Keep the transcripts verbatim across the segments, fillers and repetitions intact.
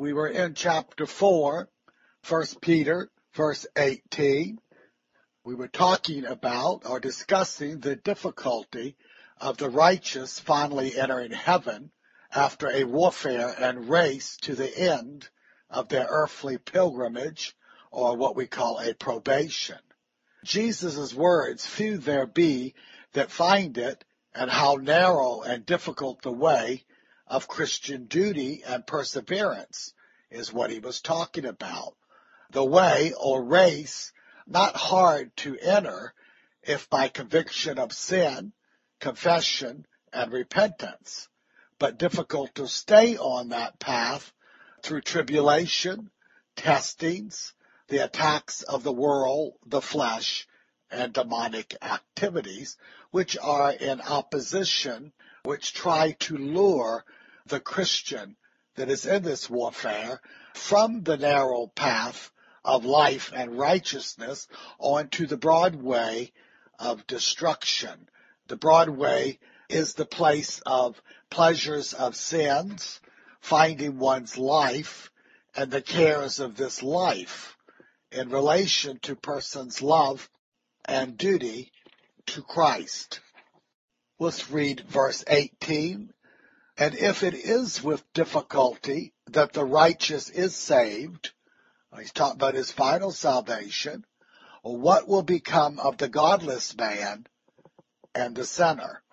We were in chapter four, First Peter, verse eighteen. We were talking about or discussing the difficulty of the righteous finally entering heaven after a warfare and race to the end of their earthly pilgrimage, or what we call a probation. Jesus' words, "Few there be that find it, and how narrow and difficult the way of Christian duty and perseverance," is what he was talking about. The way or race, not hard to enter if by conviction of sin, confession, and repentance, but difficult to stay on that path through tribulation, testings, the attacks of the world, the flesh, and demonic activities, which are in opposition, which try to lure the Christian that is in this warfare from the narrow path of life and righteousness onto the broad way of destruction. The broad way is the place of pleasures of sins, finding one's life, and the cares of this life in relation to person's love and duty to Christ. Let's read verse eighteen. "And if it is with difficulty that the righteous is saved," he's talking about his final salvation, "what will become of the godless man and the sinner?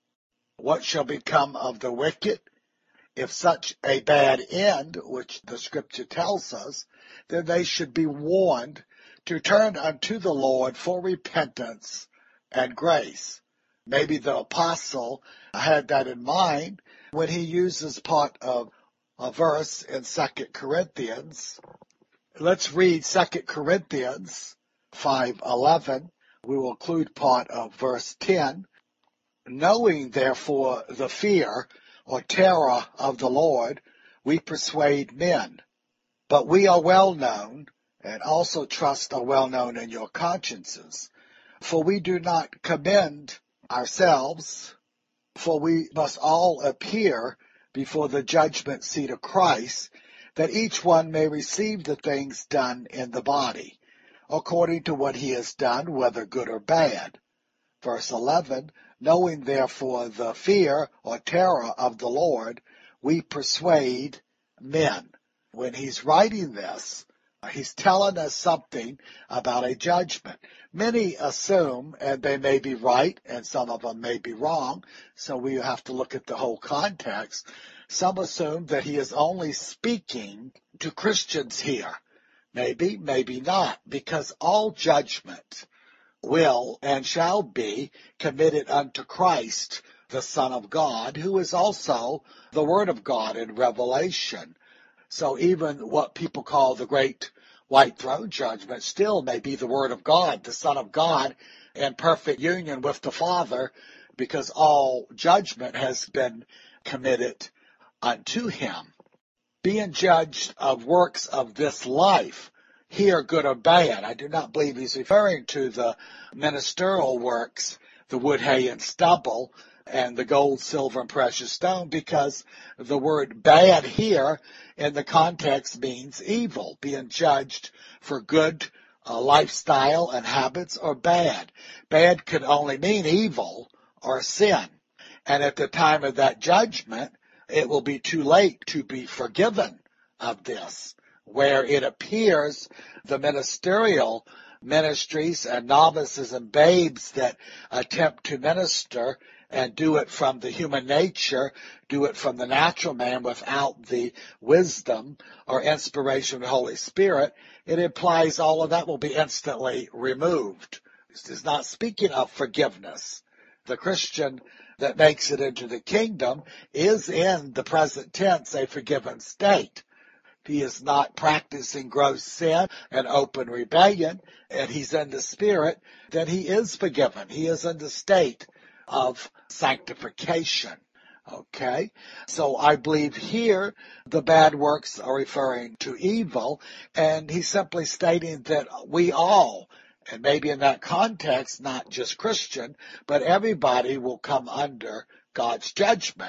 What shall become of the wicked? If such a bad end, which the scripture tells us, then they should be warned to turn unto the Lord for repentance and grace." Maybe the apostle had that in mind when he uses part of a verse in Second Corinthians. Let's read Second Corinthians five eleven. We will include part of verse ten. "Knowing therefore the fear or terror of the Lord, we persuade men. But we are well known, and also trust are well known in your consciences. For we do not commend ourselves, for we must all appear before the judgment seat of Christ, that each one may receive the things done in the body, according to what he has done, whether good or bad." Verse eleven, "Knowing therefore the fear or terror of the Lord, we persuade men." When he's writing this, he's telling us something about a judgment. Many assume, and they may be right, and some of them may be wrong, so we have to look at the whole context. Some assume that he is only speaking to Christians here. Maybe, maybe not, because all judgment will and shall be committed unto Christ, the Son of God, who is also the Word of God in Revelation. So even what people call the great white throne judgment still may be the Word of God, the Son of God, in perfect union with the Father, because all judgment has been committed unto him. Being judged of works of this life, here good or bad. I do not believe he's referring to the ministerial works, the wood, hay, and stubble, and the gold, silver, and precious stone, because the word bad here in the context means evil, being judged for good uh, lifestyle and habits, or bad. Bad could only mean evil or sin. And at the time of that judgment, it will be too late to be forgiven of this, where it appears the ministerial ministries and novices and babes that attempt to minister and do it from the human nature, do it from the natural man without the wisdom or inspiration of the Holy Spirit, it implies all of that will be instantly removed. This is not speaking of forgiveness. The Christian that makes it into the kingdom is in the present tense a forgiven state. He is not practicing gross sin and open rebellion, and he's in the Spirit, then he is forgiven. He is in the state of sanctification. Okay? So I believe here the bad works are referring to evil, and he's simply stating that we all, and maybe in that context, not just Christian, but everybody will come under God's judgment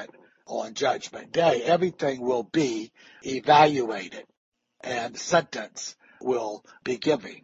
on Judgment Day. Everything will be evaluated and sentence will be given.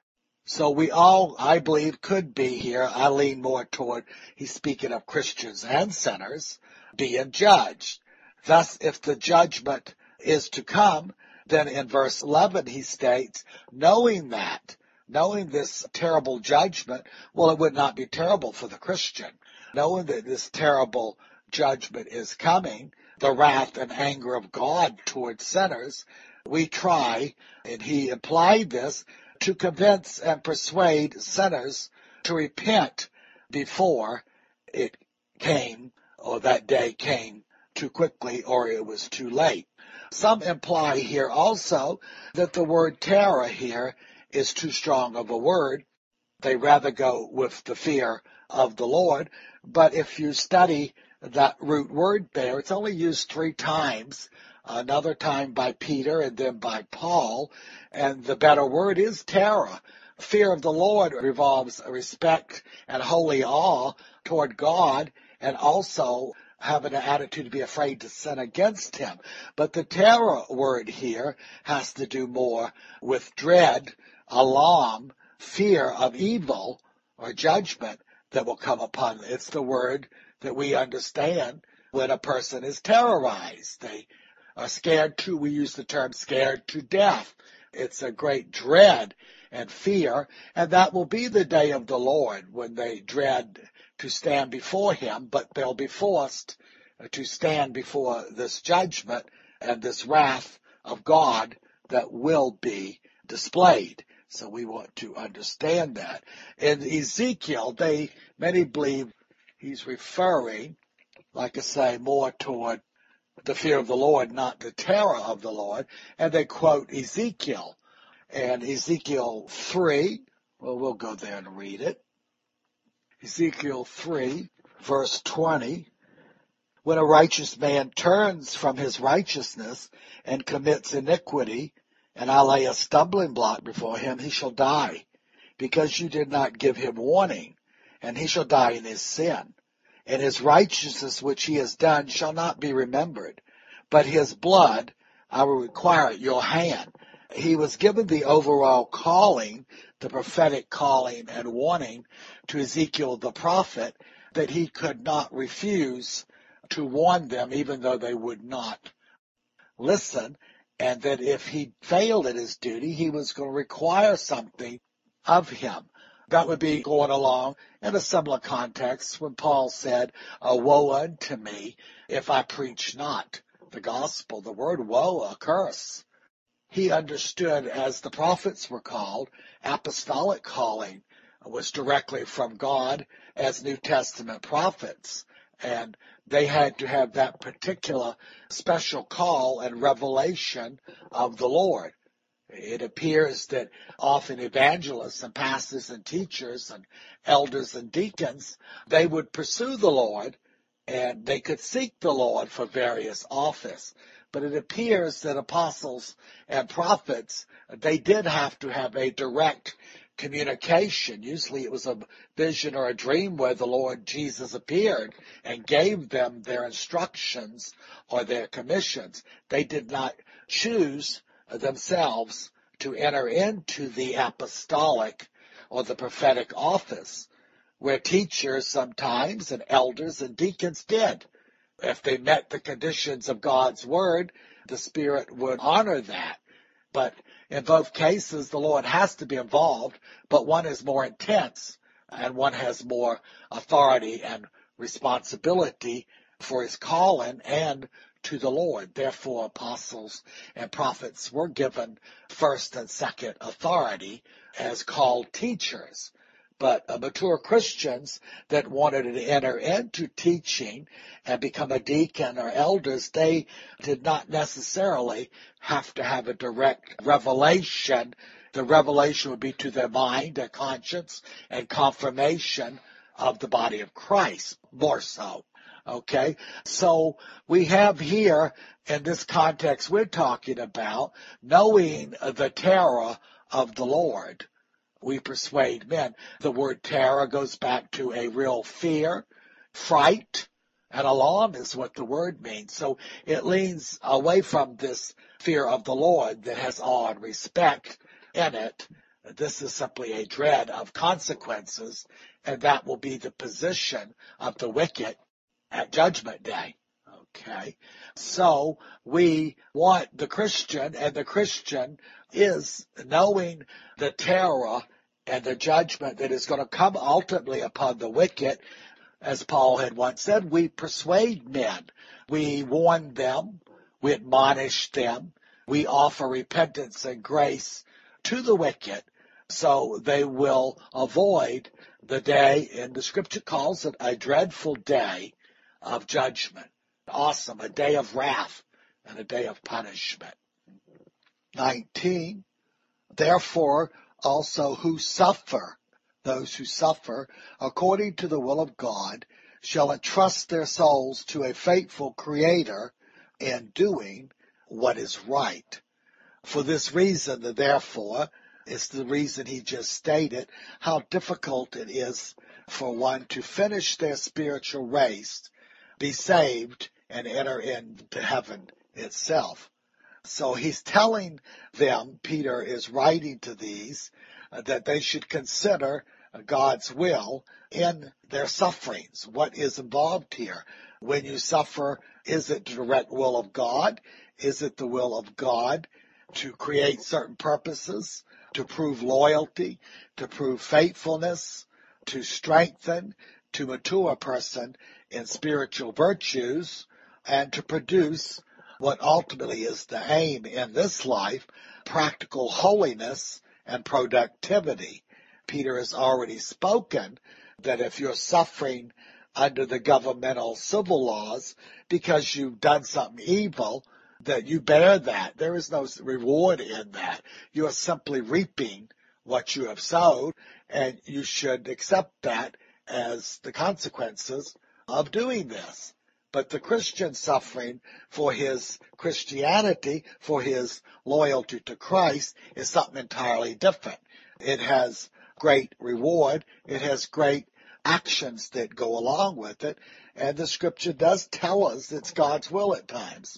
So we all, I believe, could be here. I lean more toward, he's speaking of Christians and sinners being judged. Thus, if the judgment is to come, then in verse eleven he states, knowing that, knowing this terrible judgment, well, it would not be terrible for the Christian. Knowing that this terrible judgment is coming, the wrath and anger of God towards sinners, we try, and he implied this, to convince and persuade sinners to repent before it came, or that day came too quickly, or it was too late. Some imply here also that the word terror here is too strong of a word. They rather go with the fear of the Lord. But if you study that root word there, it's only used three times, another time by Peter and then by Paul, and the better word is terror. Fear of the Lord revolves respect and holy awe toward God, and also having an attitude to be afraid to sin against him. But the terror word here has to do more with dread, alarm, fear of evil or judgment that will come upon them. It's the word that we understand when a person is terrorized. They are scared to, we use the term scared to death. It's a great dread and fear, and that will be the day of the Lord when they dread to stand before him, but they'll be forced to stand before this judgment and this wrath of God that will be displayed. So we want to understand that. In Ezekiel, they, many believe he's referring, like I say, more toward the fear of the Lord, not the terror of the Lord. And they quote Ezekiel. And Ezekiel three, well, we'll go there and read it. Ezekiel three, verse twenty. When a righteous man turns from his righteousness and commits iniquity, and I lay a stumbling block before him, he shall die, because you did not give him warning, and he shall die in his sin. And his righteousness which he has done shall not be remembered, but his blood I will require at your hand. He was given the overall calling, the prophetic calling and warning to Ezekiel the prophet, that he could not refuse to warn them even though they would not listen, and that if he failed at his duty, he was going to require something of him. That would be going along in a similar context when Paul said, "Oh, woe unto me if I preach not the gospel." The word woe, a curse. He understood, as the prophets were called, apostolic calling was directly from God as New Testament prophets. And they had to have that particular special call and revelation of the Lord. It appears that often evangelists and pastors and teachers and elders and deacons, they would pursue the Lord and they could seek the Lord for various office. But it appears that apostles and prophets, they did have to have a direct communication. Usually it was a vision or a dream where the Lord Jesus appeared and gave them their instructions or their commissions. They did not choose themselves to enter into the apostolic or the prophetic office, where teachers sometimes and elders and deacons did. If they met the conditions of God's word, the Spirit would honor that. But in both cases, the Lord has to be involved, but one is more intense and one has more authority and responsibility for his calling and to the Lord. Therefore, apostles and prophets were given first and second authority as called teachers. But uh, mature Christians that wanted to enter into teaching and become a deacon or elders, they did not necessarily have to have a direct revelation. The revelation would be to their mind, their conscience, and confirmation of the body of Christ, more so. Okay, so we have here, in this context we're talking about, knowing the terror of the Lord, we persuade men. The word terror goes back to a real fear, fright, And alarm is what the word means. So it leans away from this fear of the Lord that has awe and respect in it. This is simply a dread of consequences, and that will be the position of the wicked at Judgment Day. Okay, so we want the Christian, and the Christian is knowing the terror and the judgment that is going to come ultimately upon the wicked. As Paul had once said, we persuade men, we warn them, we admonish them, we offer repentance and grace to the wicked so they will avoid the day, and the scripture calls it a dreadful day of judgment. Awesome, a day of wrath and a day of punishment. nineteen, therefore also who suffer, those who suffer according to the will of God, shall entrust their souls to a faithful Creator in doing what is right. For this reason, the therefore, is the reason he just stated, how difficult it is for one to finish their spiritual race, be saved, and enter into heaven itself. So he's telling them, Peter is writing to these, uh, that they should consider God's will in their sufferings. What is involved here? When you suffer, is it the direct will of God? Is it the will of God to create certain purposes, to prove loyalty, to prove faithfulness, to strengthen, to mature a person in spiritual virtues, and to produce what ultimately is the aim in this life, practical holiness and productivity. Peter has already spoken that if you're suffering under the governmental civil laws because you've done something evil, that you bear that. There is no reward in that. You are simply reaping what you have sowed, and you should accept that as the consequences of doing this. But the Christian suffering for his Christianity, for his loyalty to Christ, is something entirely different. It has great reward. It has great actions that go along with it. And the scripture does tell us it's God's will at times.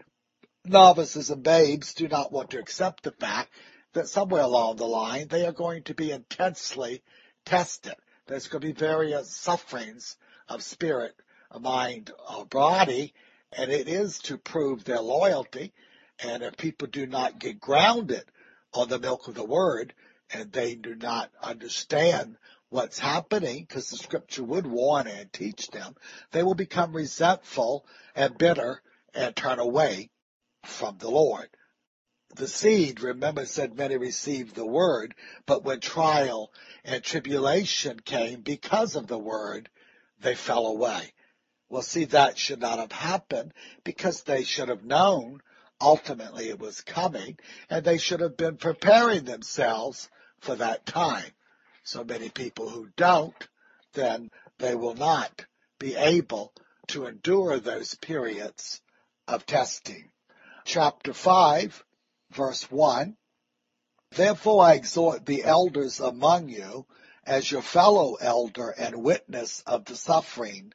Novices and babes do not want to accept the fact that somewhere along the line they are going to be intensely tested. There's going to be various sufferings of spirit, mind, or body, and it is to prove their loyalty. And if people do not get grounded on the milk of the word, and they do not understand what's happening, because the scripture would warn and teach them, they will become resentful and bitter and turn away from the Lord. The seed, remember, said many received the word, but when trial and tribulation came because of the word, they fell away. Well, see, that should not have happened, because they should have known ultimately it was coming, and they should have been preparing themselves for that time. So many people who don't, then they will not be able to endure those periods of testing. Chapter five, verse one, therefore I exhort the elders among you as your fellow elder and witness of the suffering,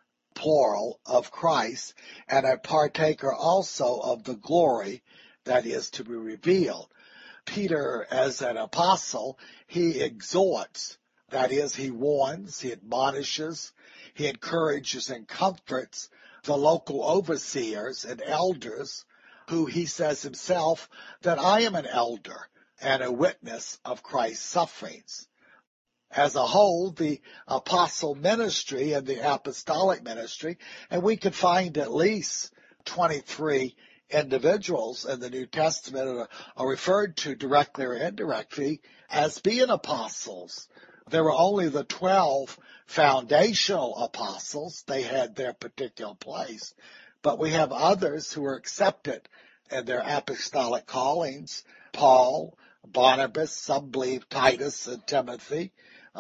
plural, of Christ, and a partaker also of the glory that is to be revealed. Peter, as an apostle, he exhorts, that is, he warns, he admonishes, he encourages and comforts the local overseers and elders, who he says himself that I am an elder and a witness of Christ's sufferings. As a whole, the apostle ministry and the apostolic ministry, and we could find at least twenty-three individuals in the New Testament are, are referred to directly or indirectly as being apostles. There were only the twelve foundational apostles. They had their particular place. But we have others who were accepted in their apostolic callings. Paul, Barnabas, some believe Titus and Timothy,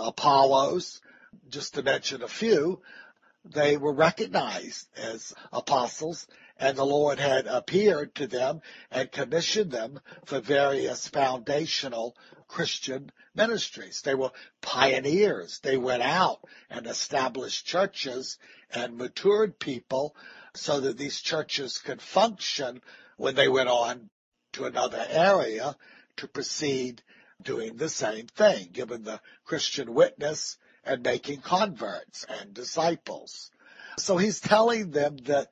Apollos, just to mention a few. They were recognized as apostles, and the Lord had appeared to them and commissioned them for various foundational Christian ministries. They were pioneers. They went out and established churches and matured people so that these churches could function when they went on to another area to proceed doing the same thing, giving the Christian witness and making converts and disciples. So he's telling them that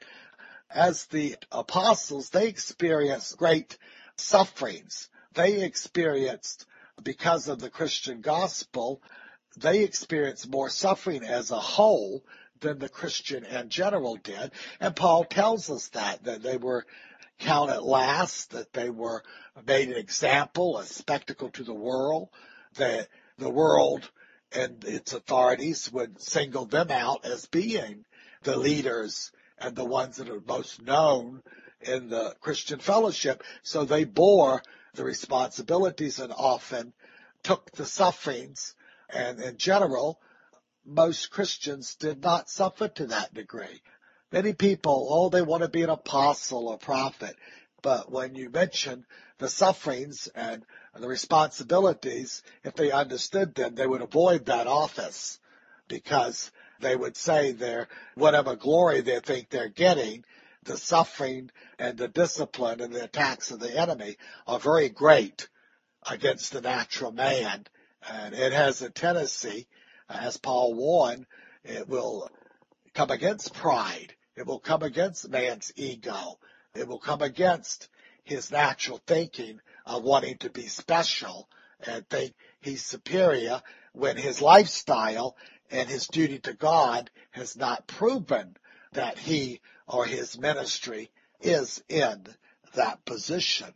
as the apostles, they experienced great sufferings. They experienced, because of the Christian gospel, they experienced more suffering as a whole than the Christian in general did. And Paul tells us that, that they were counted last, that they were made an example, a spectacle to the world, that the world and its authorities would single them out as being the leaders and the ones that are most known in the Christian fellowship. So they bore the responsibilities and often took the sufferings. And in general, most Christians did not suffer to that degree. Many people, oh, they want to be an apostle or prophet. But when you mention the sufferings and the responsibilities, if they understood them, they would avoid that office, because they would say they're, whatever glory they think they're getting, the suffering and the discipline and the attacks of the enemy are very great against the natural man. And it has a tendency, as Paul warned, it will come against pride. It will come against man's ego. It will come against his natural thinking of wanting to be special and think he's superior, when his lifestyle and his duty to God has not proven that he or his ministry is in that position.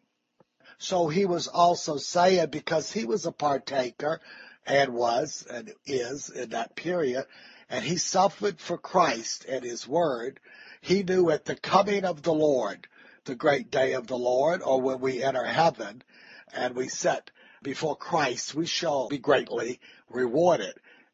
So he was also saying, because he was a partaker and was and is in that period, and he suffered for Christ and his word, he knew at the coming of the Lord, the great day of the Lord, or when we enter heaven and we sit before Christ, we shall be greatly rewarded.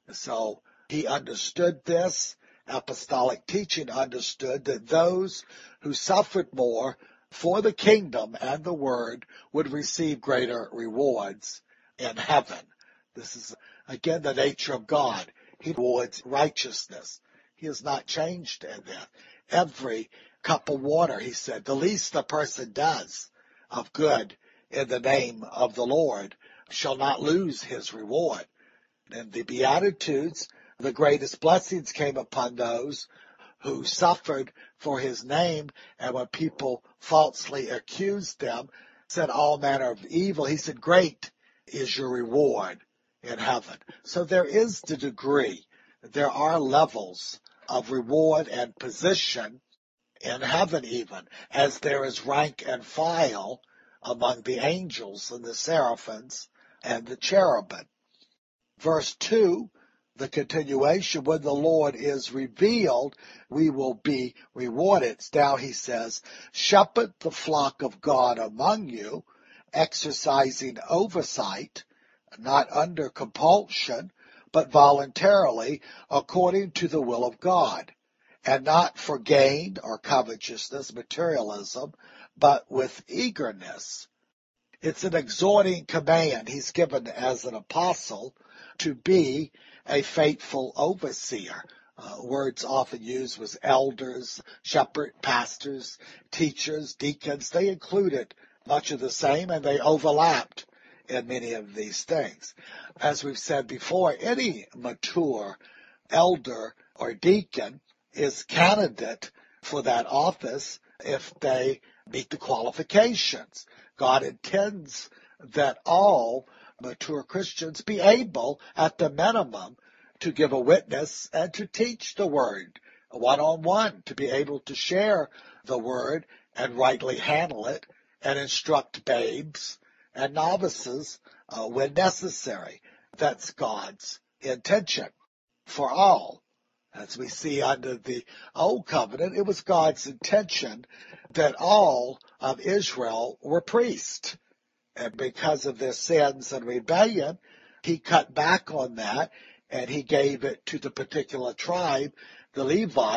So he understood this. Apostolic teaching understood that those who suffered more for the kingdom and the word would receive greater rewards in heaven. This is, again, the nature of God. He rewards righteousness. He has not changed in that. Every cup of water, he said, the least a person does of good in the name of the Lord shall not lose his reward. In the Beatitudes, the greatest blessings came upon those who suffered for his name, and when people falsely accused them, said all manner of evil, he said, great is your reward in heaven. So there is the degree, there are levels of reward and position in heaven even, as there is rank and file among the angels and the seraphims and the cherubim. Verse two, the continuation, when the Lord is revealed, we will be rewarded. Now he says, shepherd the flock of God among you, exercising oversight, not under compulsion, but voluntarily, according to the will of God, and not for gain or covetousness, materialism, but with eagerness. It's an exhorting command he's given as an apostle to be a faithful overseer. Uh, words often used was elders, shepherd, pastors, teachers, deacons. They included much of the same, and they overlapped in many of these things. As we've said before, any mature elder or deacon is candidate for that office if they meet the qualifications. God intends that all mature Christians be able, at the minimum, to give a witness and to teach the word one-on-one, to be able to share the word and rightly handle it and instruct babes and novices uh, when necessary. That's God's intention for all. As we see under the Old Covenant, it was God's intention that all of Israel were priests. And because of their sins and rebellion, he cut back on that, and he gave it to the particular tribe, the Levite,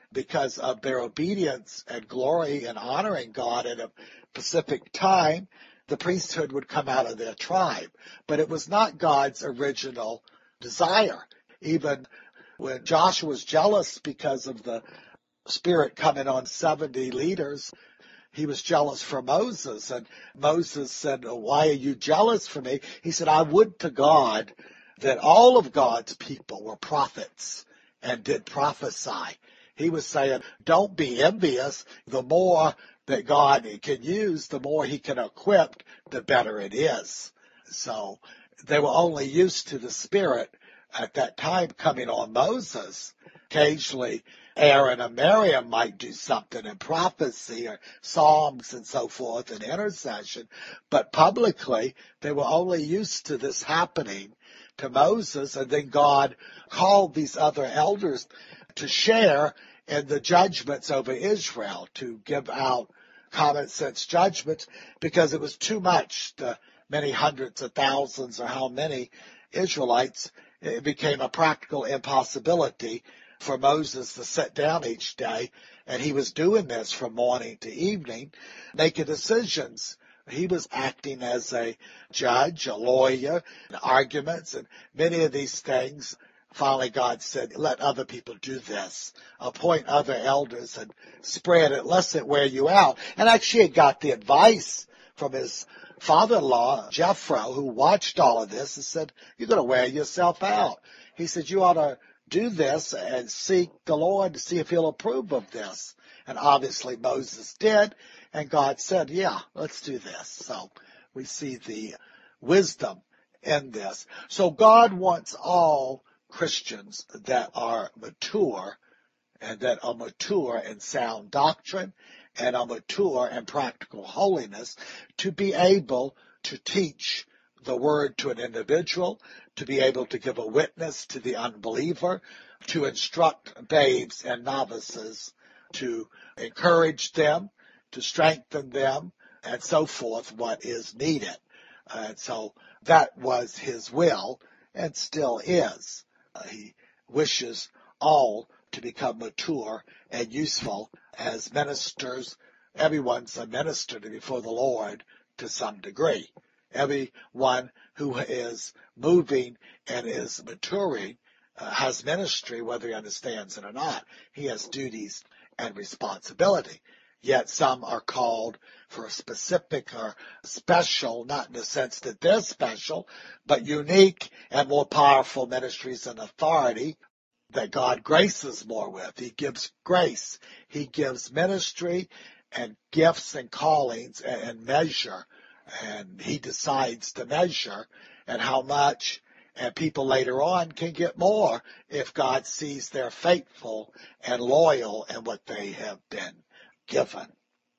because of their obedience and glory and honoring God at a specific time, the priesthood would come out of their tribe. But it was not God's original desire. Even when Joshua was jealous because of the Spirit coming on seventy leaders, he was jealous for Moses. And Moses said, "Oh, why are you jealous for me?" He said, "I would to God that all of God's people were prophets and did prophesy." He was saying, don't be envious. The more that God can use, the more he can equip, the better it is. So they were only used to the Spirit at that time coming on Moses. Occasionally, Aaron and Miriam might do something in prophecy or psalms and so forth in intercession, but publicly they were only used to this happening to Moses, and then God called these other elders to share in the judgments over Israel, to give out common sense judgments, because it was too much, the many hundreds of thousands or how many Israelites. It became a practical impossibility for Moses to sit down each day, and he was doing this from morning to evening, making decisions. He was acting as a judge, a lawyer, arguments, and many of these things. Finally, God said, let other people do this. Appoint other elders and spread it, lest it wear you out. And actually, he got the advice from his father-in-law, Jethro, who watched all of this and said, you're going to wear yourself out. He said, you ought to do this and seek the Lord to see if he'll approve of this. And obviously Moses did, and God said, yeah, let's do this. So we see the wisdom in this. So God wants all Christians that are mature and that are mature in sound doctrine and are mature in practical holiness to be able to teach the word to an individual, to be able to give a witness to the unbeliever, to instruct babes and novices, to encourage them, to strengthen them, and so forth, what is needed. And so that was his will and still is. Uh, he wishes all to become mature and useful as ministers. Everyone's a minister before the Lord to some degree. Everyone who is moving and is maturing uh, has ministry, whether he understands it or not. He has duties and responsibility. Yet some are called for a specific or special, not in the sense that they're special, but unique and more powerful ministries and authority that God graces more with. He gives grace. He gives ministry and gifts and callings and measure. And he decides the measure and how much, and people later on can get more if God sees they're faithful and loyal in what they have been given.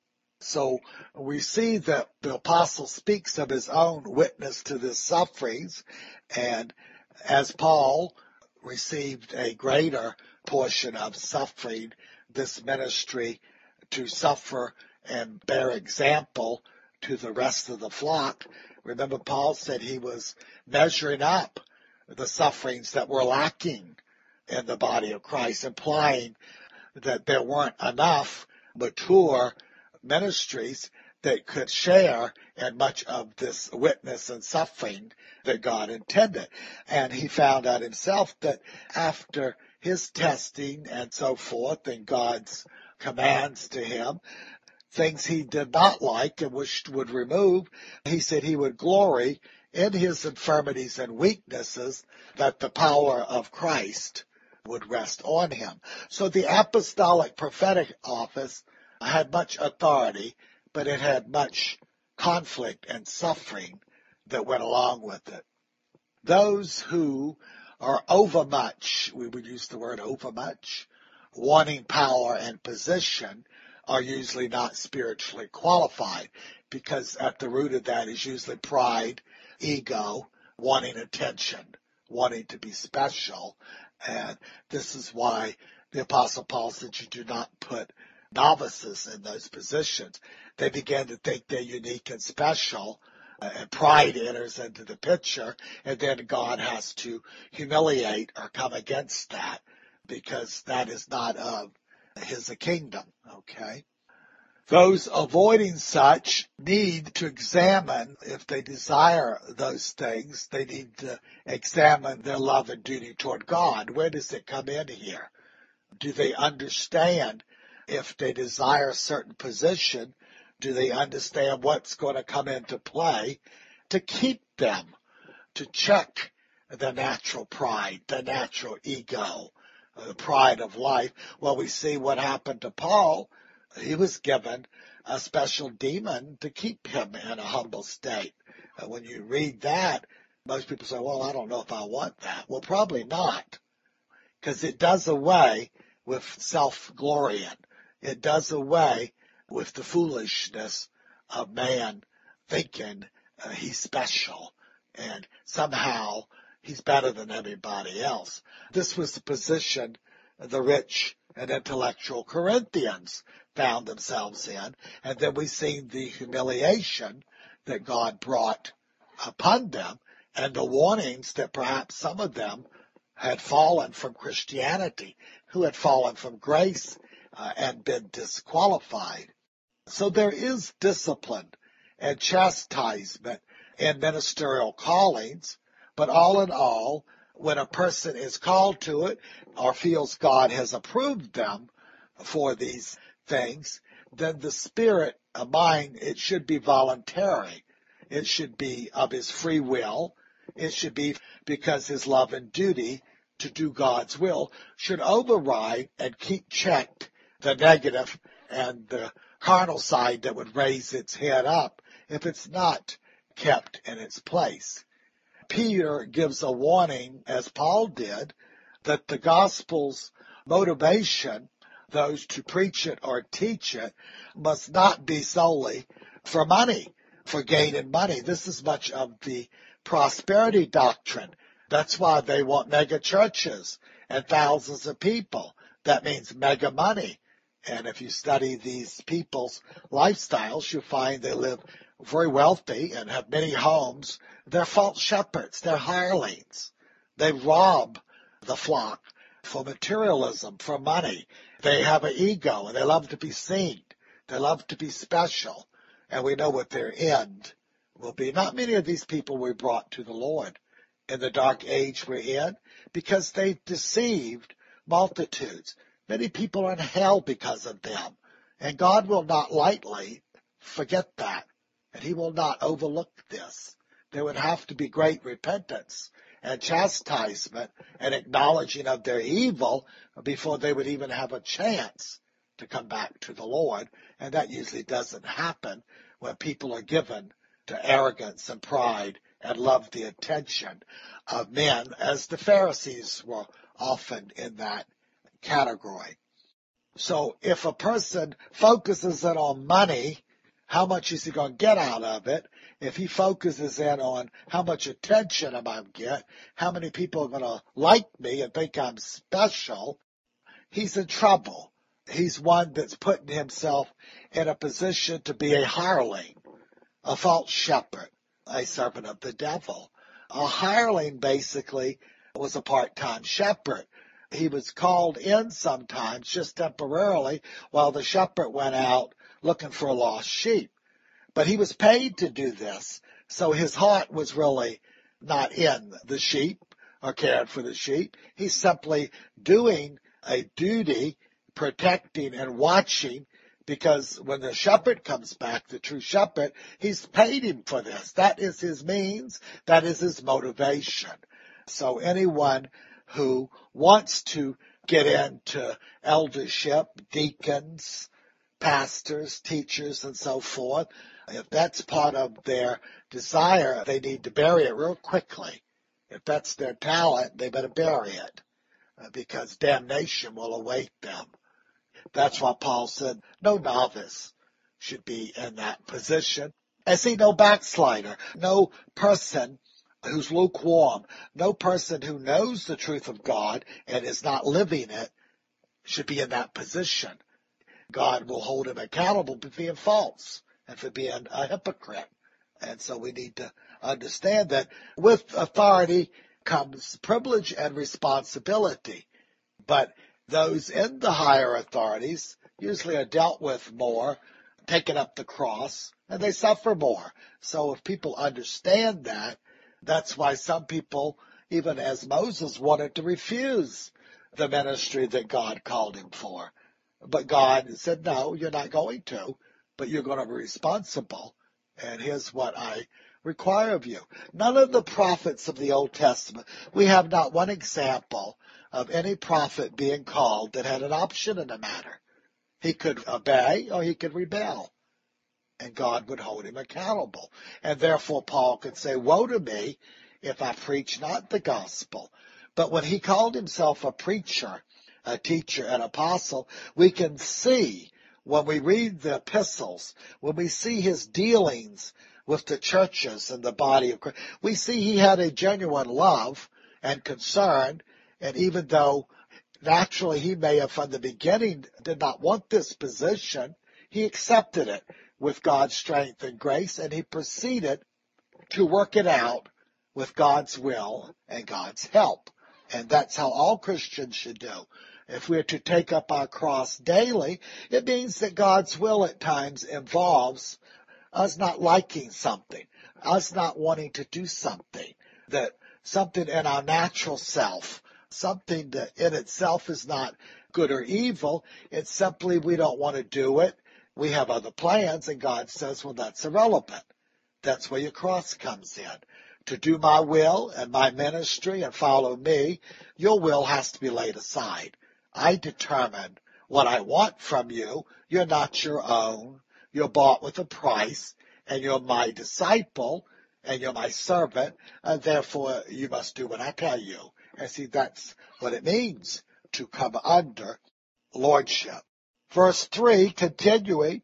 So we see that the apostle speaks of his own witness to the sufferings, and as Paul received a greater portion of suffering, this ministry to suffer and bear example to the rest of the flock. Remember, Paul said he was measuring up the sufferings that were lacking in the body of Christ, implying that there weren't enough mature ministries that could share in much of this witness and suffering that God intended. And he found out himself that after his testing and so forth and God's commands to him, things he did not like and wished would remove, he said he would glory in his infirmities and weaknesses, that the power of Christ would rest on him. So the apostolic prophetic office had much authority, but it had much conflict and suffering that went along with it. Those who are overmuch, we would use the word overmuch, wanting power and position, are usually not spiritually qualified, because at the root of that is usually pride, ego, wanting attention, wanting to be special. And this is why the Apostle Paul said you do not put novices in those positions. They begin to think they're unique and special, uh, and pride enters into the picture, and then God has to humiliate or come against that, because that is not of his kingdom, okay? Those avoiding such need to examine, if they desire those things, they need to examine their love and duty toward God. Where does it come in here? Do they understand if they desire a certain position? Do they understand what's going to come into play to keep them, to check the natural pride, the natural ego, the pride of life? Well, we see what happened to Paul. He was given a special demon to keep him in a humble state. When you read that, most people say, well, I don't know if I want that. Well, probably not, because it does away with self-glorying. It does away with the foolishness of man thinking uh, he's special and somehow he's better than everybody else. This was the position the rich and intellectual Corinthians found themselves in. And then we've seen the humiliation that God brought upon them and the warnings that perhaps some of them had fallen from Christianity, who had fallen from grace uh, and been disqualified. So there is discipline and chastisement in ministerial callings, but all in all, when a person is called to it or feels God has approved them for these things, then the spirit of mind, it should be voluntary. It should be of his free will. It should be because his love and duty to do God's will should override and keep checked the negative and the carnal side that would raise its head up if it's not kept in its place. Peter gives a warning, as Paul did, that the gospel's motivation, those to preach it or teach it, must not be solely for money, for gaining money. This is much of the prosperity doctrine. That's why they want mega churches and thousands of people. That means mega money. And if you study these people's lifestyles, you find they live very wealthy and have many homes. They're false shepherds. They're hirelings. They rob the flock for materialism, for money. They have an ego and they love to be seen. They love to be special. And we know what their end will be. Not many of these people were brought to the Lord in the dark age we're in because they deceived multitudes. Many people are in hell because of them. And God will not lightly forget that. And he will not overlook this. There would have to be great repentance and chastisement and acknowledging of their evil before they would even have a chance to come back to the Lord. And that usually doesn't happen when people are given to arrogance and pride and love the attention of men, as the Pharisees were often in that category. So if a person focuses in on money, how much is he going to get out of it? If he focuses in on how much attention am I going to get, how many people are going to like me and think I'm special, he's in trouble. He's one that's putting himself in a position to be a hireling, a false shepherd, a servant of the devil. A hireling basically was a part-time shepherd. He was called in sometimes just temporarily while the shepherd went out looking for lost sheep. But he was paid to do this, so his heart was really not in the sheep or caring for the sheep. He's simply doing a duty, protecting and watching, because when the shepherd comes back, the true shepherd, he's paid him for this. That is his means. That is his motivation. So anyone who wants to get into eldership, deacons, pastors, teachers, and so forth, if that's part of their desire, they need to bury it real quickly. If that's their talent, they better bury it, because damnation will await them. That's why Paul said no novice should be in that position. And see, no backslider, no person who's lukewarm, no person who knows the truth of God and is not living it should be in that position. God will hold him accountable for being false and for being a hypocrite. And so we need to understand that with authority comes privilege and responsibility. But those in the higher authorities usually are dealt with more, taking up the cross, and they suffer more. So if people understand that, that's why some people, even as Moses, wanted to refuse the ministry that God called him for. But God said, no, you're not going to, but you're going to be responsible. And here's what I require of you. None of the prophets of the Old Testament, we have not one example of any prophet being called that had an option in the matter. He could obey or he could rebel, and God would hold him accountable. And therefore Paul could say, woe to me if I preach not the gospel. But when he called himself a preacher, a teacher, an apostle, we can see when we read the epistles, when we see his dealings with the churches and the body of Christ, we see he had a genuine love and concern. And even though naturally he may have from the beginning did not want this position, he accepted it with God's strength and grace, and he proceeded to work it out with God's will and God's help. And that's how all Christians should do. If we're to take up our cross daily, it means that God's will at times involves us not liking something, us not wanting to do something, that something in our natural self, something that in itself is not good or evil. It's simply we don't want to do it. We have other plans, and God says, well, that's irrelevant. That's where your cross comes in. To do my will and my ministry and follow me, your will has to be laid aside. I determine what I want from you. You're not your own. You're bought with a price, and you're my disciple, and you're my servant, and therefore you must do what I tell you. And see, that's what it means to come under lordship. Verse three, continuing,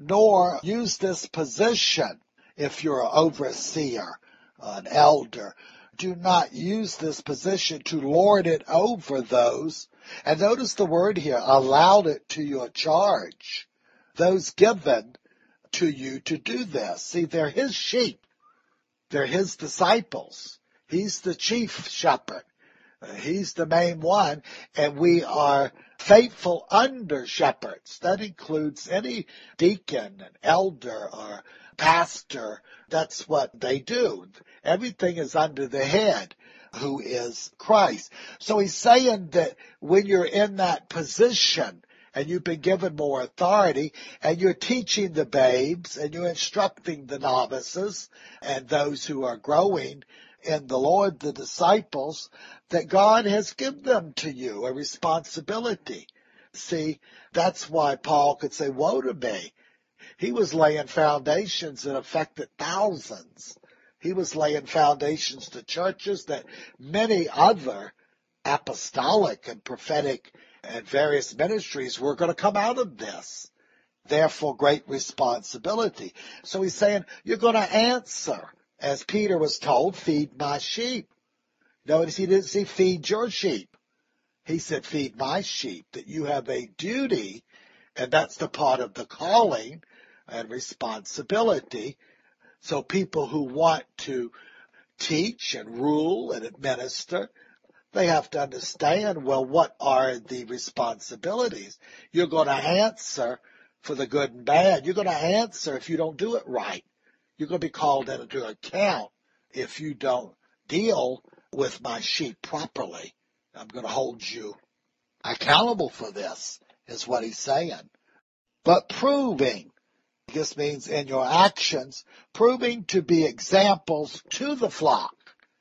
nor use this position if you're an overseer, an elder. Do not use this position to lord it over those. And notice the word here, allowed it to your charge. Those given to you to do this. See, they're his sheep. They're his disciples. He's the chief shepherd. He's the main one, and we are faithful under shepherds. That includes any deacon, an elder, or pastor. That's what they do. Everything is under the head, who is Christ. So he's saying that when you're in that position, and you've been given more authority, and you're teaching the babes, and you're instructing the novices, and those who are growing in the Lord, the disciples, that God has given them to you, a responsibility. See, that's why Paul could say, woe to me. He was laying foundations that affected thousands. He was laying foundations to churches that many other apostolic and prophetic and various ministries were going to come out of this. Therefore, great responsibility. So he's saying, you're going to answer. As Peter was told, feed my sheep. Notice he didn't say feed your sheep. He said feed my sheep, that you have a duty, and that's the part of the calling and responsibility. So people who want to teach and rule and administer, they have to understand, well, what are the responsibilities? You're going to answer for the good and bad. You're going to answer if you don't do it right. You're going to be called into account if you don't deal with my sheep properly. I'm going to hold you accountable for this, is what he's saying. But proving, this means in your actions, proving to be examples to the flock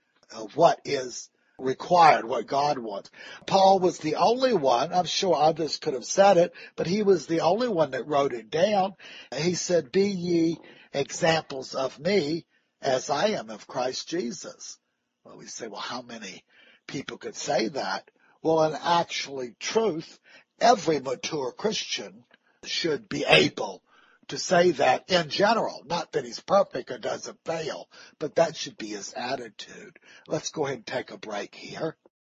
of what is required, what God wants. Paul was the only one, I'm sure others could have said it, but he was the only one that wrote it down. He said, be ye examples of me as I am of Christ Jesus. Well, we say, well, how many people could say that? Well, in actually truth, every mature Christian should be able to say that in general. Not that he's perfect or doesn't fail, but that should be his attitude. Let's go ahead and take a break here.